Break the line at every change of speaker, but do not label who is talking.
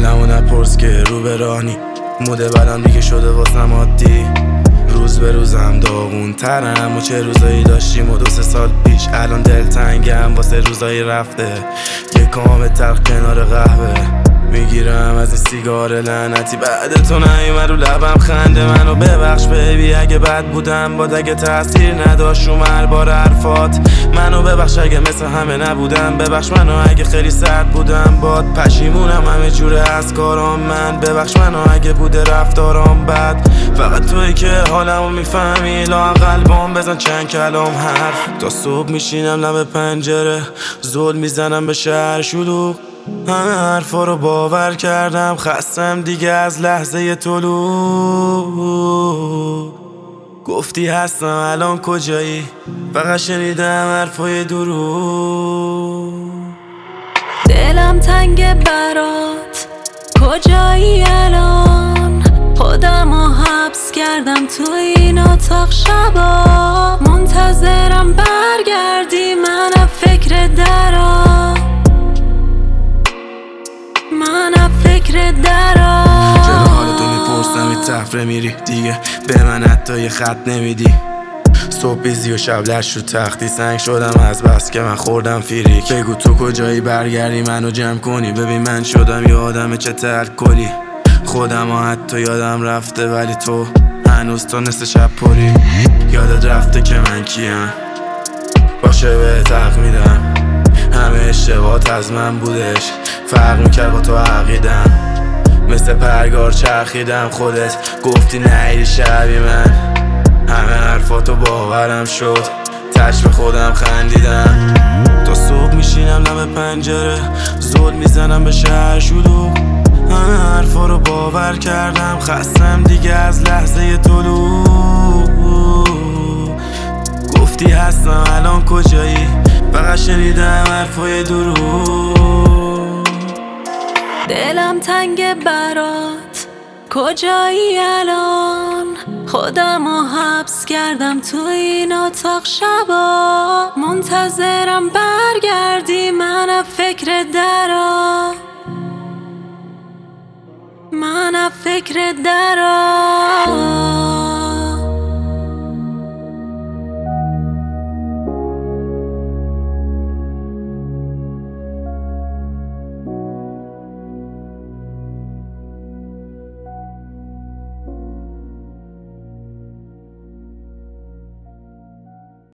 حالمو نپرس که رو به رانی موده بدن دیگه شده واسم عادی. روز به روزم داغون ترم و چه روزایی داشتیم و 2-3 سال پیش. الان دلتنگم واسه روزایی رفته، یه کام تلخ کنار قهوه میگیرم از این سیگار لعنتی. بعد تو نیومد رو لبم خنده منو ببخش بیبی اگه بد بودم باد، اگه تاثیر نداشت رو مربار حرفات. منو ببخش اگه مثل همه نبودم، ببخش منو اگه خیلی سرد بودم باد. پشیمونم همه جوره از کارام من، ببخش منو اگه بوده رفتارام بد. فقط تویی که حالمو میفهمی، لااقل بام بزن چند کلام حرف. تا صبح میشینم لب پنجره زل میزنم به شهر شلوغ. همه حرفا رو باور کردم، خستم دیگه از لحظه طلوع. گفتی هستم الان کجایی، فقط شنیدم حرفای دروغ.
دلم تنگ برات، کجایی الان؟ خودمو حبس کردم تو این اتاق شبا، منتظرم برگردی منم فکر درام، منم فکر درام.
چرا حالتو میپرسم این تفره میری دیگه به من حتی یه خط نمیدی. صبح بیزی و شب لش رو تختی سنگ شدم از بس که من خوردم فیریک. بگو تو کجایی برگردی منو جمع کنی، ببین من شدم یه آدم چه کلی. خودم ها حتی یادم رفته ولی تو هنوز تا نصف شب پری. یادت رفته که من کیم، باشه به حق میدم همه اشتباهات از من بودش. فرق میکرد با تو عقیدم، مثل پرگار چرخیدم. خودت گفتی نیری شبیه من، همه حرفاتو باورم شد، تش به خودم خندیدم. تا صبح میشینم لب پنجره زل میزنم به شهر شلوغ. همه حرفا رو باور کردم، خستم دیگه از لحظه طلوع. گفتی هستم الان کجایی، فقط شنیدم حرفای دروغ.
دلم تنگ برات، کجایی الان؟ خودمو حبس کردم تو این اتاق شبا، منتظرم برگردی منم فکر درام، منم فکر درام.